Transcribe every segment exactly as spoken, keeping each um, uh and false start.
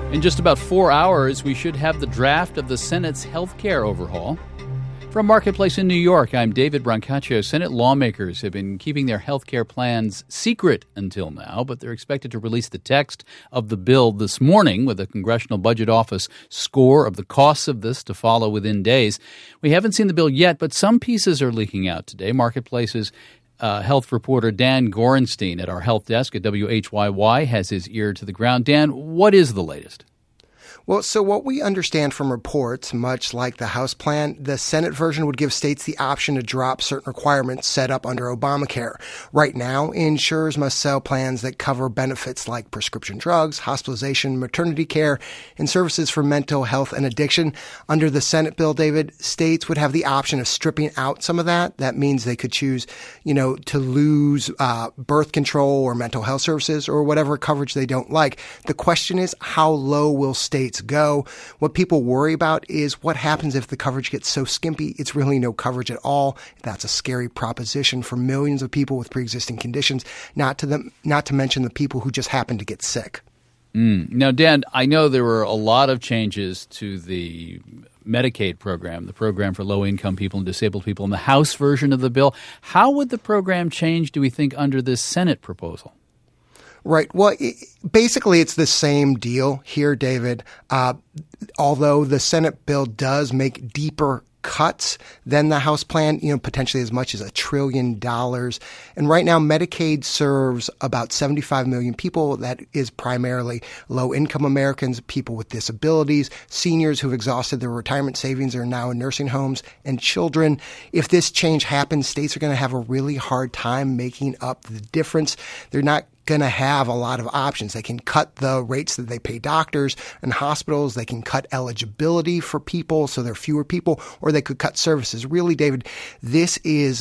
In just about four hours, we should have the draft of the Senate's health care overhaul. From Marketplace in New York, I'm David Brancaccio. Senate lawmakers have been keeping their health care plans secret until now, but they're expected to release the text of the bill this morning with a Congressional Budget Office score of the costs of this to follow within days. We haven't seen the bill yet, but some pieces are leaking out today. Marketplace's Uh, health reporter Dan Gorenstein at our health desk at W H Y Y has his ear to the ground. Dan, what is the latest? Well, so what we understand from reports, much like the House plan, the Senate version would give states the option to drop certain requirements set up under Obamacare. Right now, insurers must sell plans that cover benefits like prescription drugs, hospitalization, maternity care, and services for mental health and addiction. Under the Senate bill, David, states would have the option of stripping out some of that. That means they could choose, you know, to lose uh, birth control or mental health services or whatever coverage they don't like. The question is, how low will states go? What people worry about is what happens if the coverage gets so skimpy it's really no coverage at all. That's a scary proposition for millions of people with pre-existing conditions, not to them, not to mention the people who just happen to get sick. Mm. Now, Dan, I know there were a lot of changes to the Medicaid program, the program for low-income people and disabled people in the House version of the bill. How would the program change, do we think, under this Senate proposal? Right. Well, it, basically, it's the same deal here, David. Uh, although the Senate bill does make deeper cuts than the House plan, you know, potentially as much as a trillion dollars. And right now, Medicaid serves about seventy-five million people. That is primarily low-income Americans, people with disabilities, seniors who've exhausted their retirement savings are now in nursing homes, and children. If this change happens, states are going to have a really hard time making up the difference. They're not going to have a lot of options. They can cut the rates that they pay doctors and hospitals. They can cut eligibility for people, so there are fewer people, or they could cut services. Really, David, this is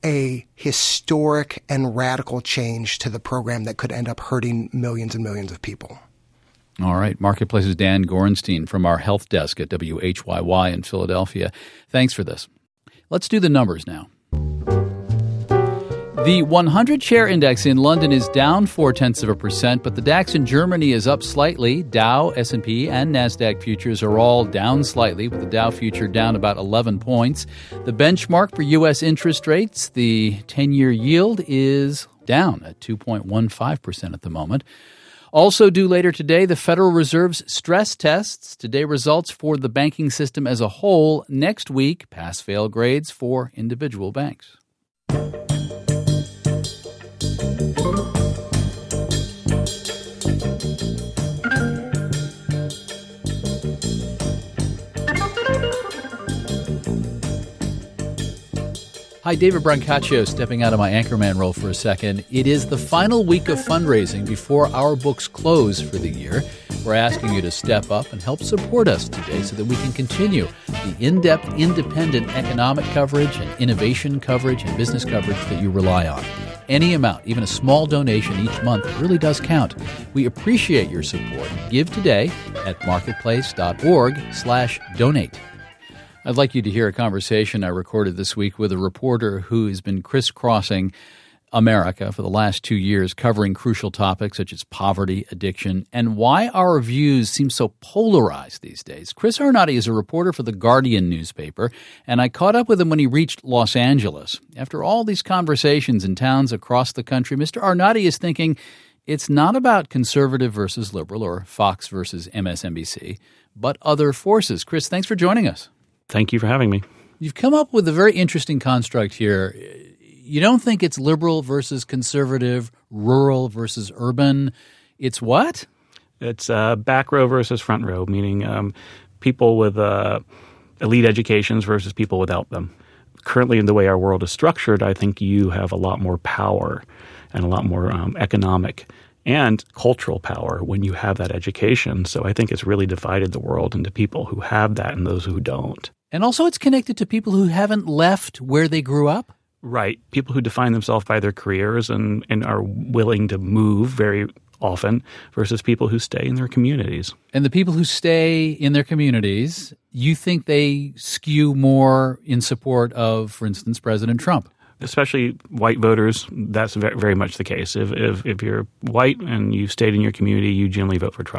a historic and radical change to the program that could end up hurting millions and millions of people. All right. Marketplace's Dan Gorenstein from our health desk at W H Y Y in Philadelphia. Thanks for this. Let's do the numbers now. The one hundred share index in London is down four-tenths of a percent, but the DAX in Germany is up slightly. Dow, S and P, and NASDAQ futures are all down slightly, with the Dow future down about eleven points. The benchmark for U S interest rates, the ten-year yield, is down at two point one five percent at the moment. Also due later today, the Federal Reserve's stress tests. Today, results for the banking system as a whole. Next week, pass-fail grades for individual banks. Hi, David Brancaccio, stepping out of my anchorman role for a second. It is the final week of fundraising before our books close for the year. We're asking you to step up and help support us today so that we can continue the in-depth, independent economic coverage and innovation coverage and business coverage that you rely on. Any amount, even a small donation each month, really does count. We appreciate your support. Give today at marketplace.org slash donate. I'd like you to hear a conversation I recorded this week with a reporter who has been crisscrossing America for the last two years, covering crucial topics such as poverty, addiction, and why our views seem so polarized these days. Chris Arnade is a reporter for The Guardian newspaper, and I caught up with him when he reached Los Angeles. After all these conversations in towns across the country, Mister Arnade is thinking it's not about conservative versus liberal or Fox versus M S N B C, but other forces. Chris, thanks for joining us. Thank you for having me. You've come up with a very interesting construct here. You don't think it's liberal versus conservative, rural versus urban. It's what? It's uh, back row versus front row, meaning um, people with uh, elite educations versus people without them. Currently, in the way our world is structured, I think you have a lot more power and a lot more um, economic and cultural power when you have that education. So I think it's really divided the world into people who have that and those who don't. And also it's connected to people who haven't left where they grew up? Right. People who define themselves by their careers and, and are willing to move very often versus people who stay in their communities. And the people who stay in their communities, you think they skew more in support of, for instance, President Trump? Especially white voters, that's very much the case. If, if if you're white and you've stayed in your community, you generally vote for Trump.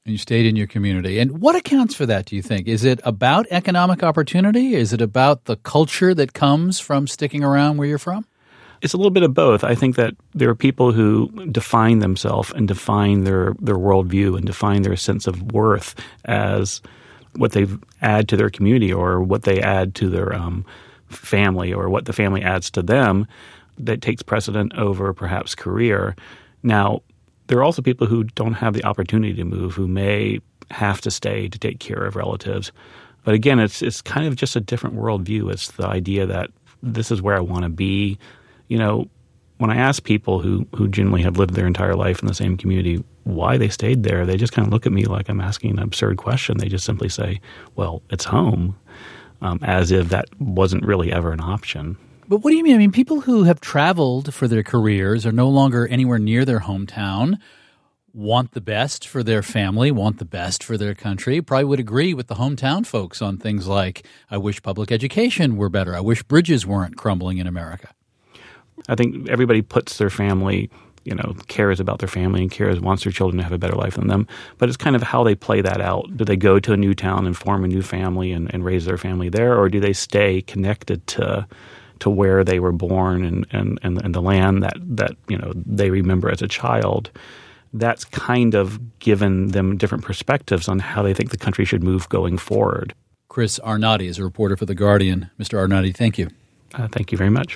And you stayed in your community. And what accounts for that, do you think? Is it about economic opportunity? Is it about the culture that comes from sticking around where you're from? It's a little bit of both. I think that there are people who define themselves and define their, their worldview and define their sense of worth as what they add to their community or what they add to their um, family or what the family adds to them that takes precedent over perhaps career. Now, there are also people who don't have the opportunity to move, who may have to stay to take care of relatives. But again, it's it's kind of just a different worldview. It's the idea that this is where I want to be. You know, when I ask people who, who generally have lived their entire life in the same community why they stayed there, they just kind of look at me like I'm asking an absurd question. They just simply say, well, it's home, um, as if that wasn't really ever an option. But what do you mean? I mean, people who have traveled for their careers are no longer anywhere near their hometown, want the best for their family, want the best for their country, probably would agree with the hometown folks on things like, I wish public education were better. I wish bridges weren't crumbling in America. I think everybody puts their family, you know, cares about their family and cares, wants their children to have a better life than them. But it's kind of how they play that out. Do they go to a new town and form a new family and, and raise their family there, or do they stay connected to to where they were born and, and, and, and the land that, that, you know, they remember as a child? That's kind of given them different perspectives on how they think the country should move going forward. Chris Arnade is a reporter for The Guardian. Mister Arnade, thank you. Uh, thank you very much.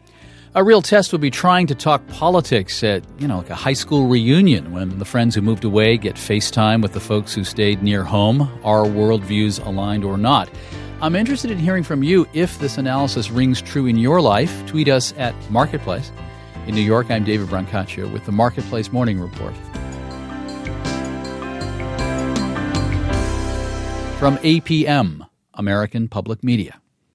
A real test would be trying to talk politics at, you know, like a high school reunion when the friends who moved away get FaceTime with the folks who stayed near home. Are worldviews aligned or not? I'm interested in hearing from you if this analysis rings true in your life. Tweet us at Marketplace. In New York, I'm David Brancaccio with the Marketplace Morning Report. From A P M, American Public Media.